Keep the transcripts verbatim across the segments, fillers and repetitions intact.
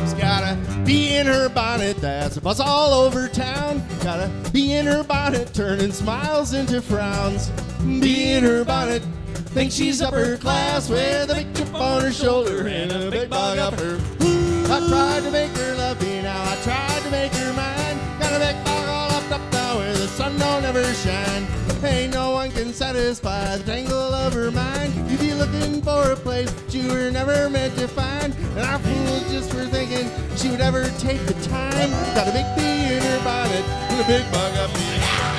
She's gotta be in her bonnet, that's a buzz all over town. Gotta be in her bonnet, turning smiles into frowns. Be in her bonnet, thinks she's upper class with a big chip on her shoulder and a big bug up her. I tried to make her love me now, I tried to make her mine. Got a big bug all up up now where the sun don't ever shine. Ain't no one can satisfy the tangle of her mind. You be looking for a place that you were never meant to find. And I fooled just for thinking she would ever take the time. Got a big bee in her bonnet and a big bug up me.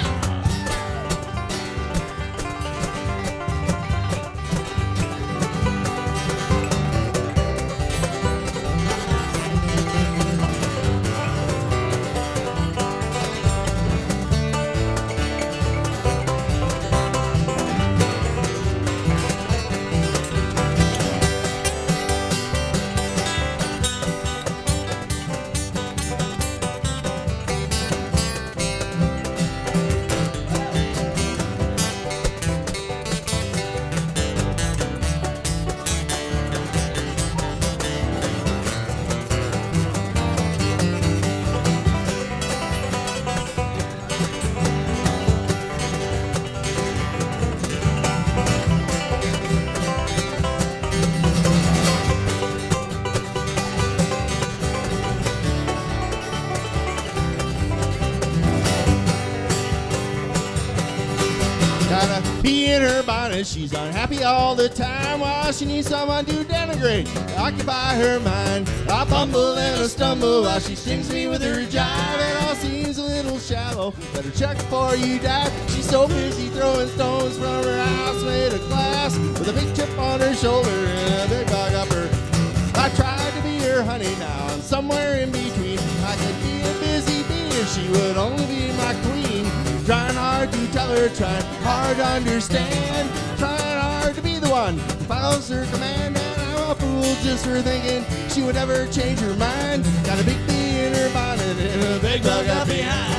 Gotta be in her bonnet, she's unhappy all the time. While she needs someone to denigrate, occupy her mind. I bumble and I stumble while she stings me with her jive. It all seems a little shallow, better check before you dive. She's so busy throwing stones from her house made of glass, with a big chip on her shoulder and a big bug up her. I tried to be her honey, now I'm somewhere in between. I could be a busy bee if she would only be my queen. Trying hard to tell her, trying hard to understand, trying hard to be the one who follows her command. And I'm a fool just for thinking she would ever change her mind. Got a big bee in her bonnet and a big bug up behind.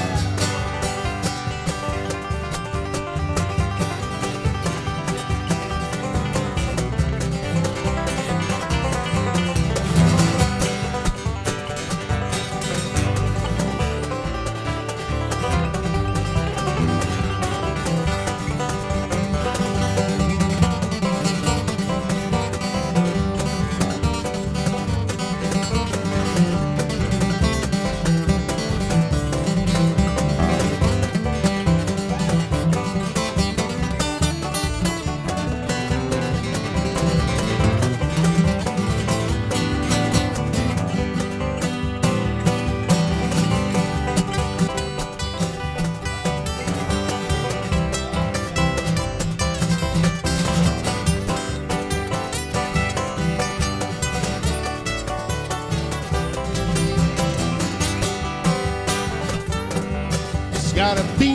Gotta be,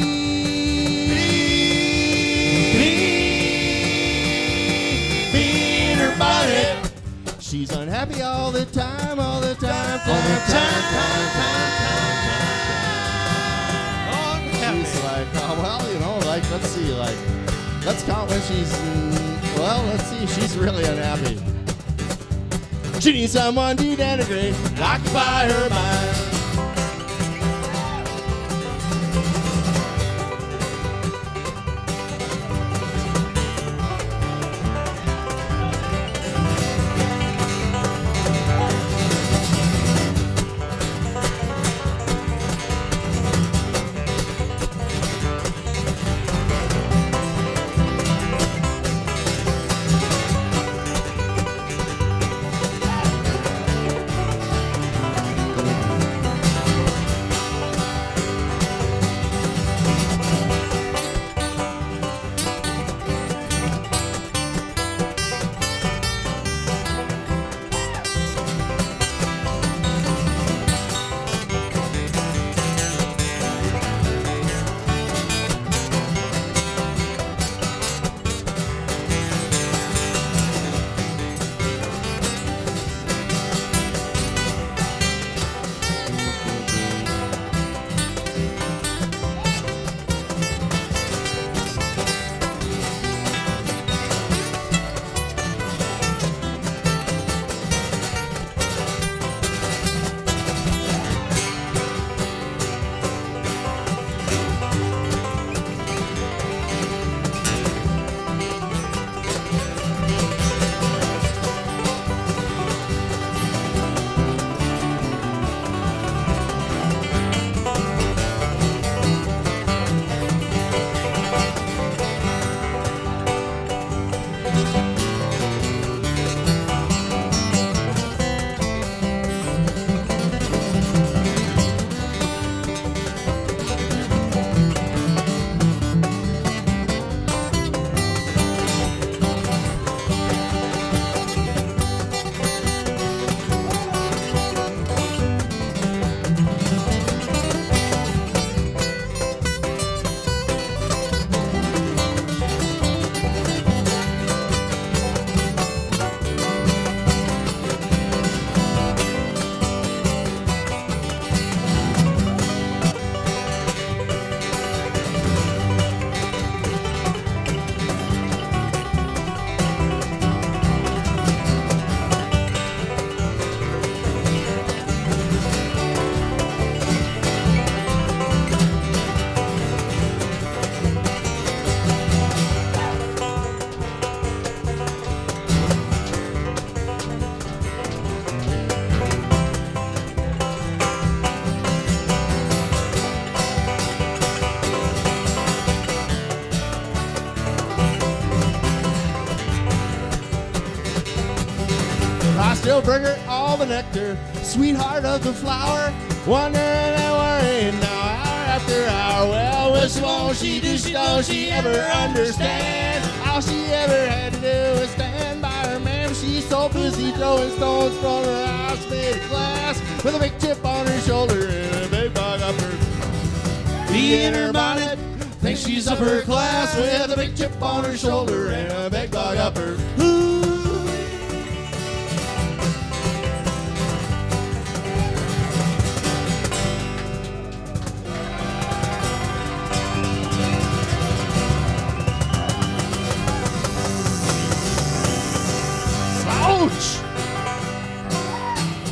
be, be in her bonnet. She's unhappy all the time, all the time, all the time, time, time, time, time. She's like, oh, well, you know, like, let's see, like, let's count when she's, mm, well, let's see, she's really unhappy. She needs someone to denigrate, occupy her mind. still bring her all the nectar, sweetheart of the flower, wondering and worrying now hour after hour. Well, which won't she do? She don't she ever understand? All she ever had to do was stand by her man. She's so busy throwing stones from her house made of glass, with a big chip on her shoulder and a big bug up her bee in her bonnet. Thinks she's upper class with a big chip on her shoulder and a big bug up her.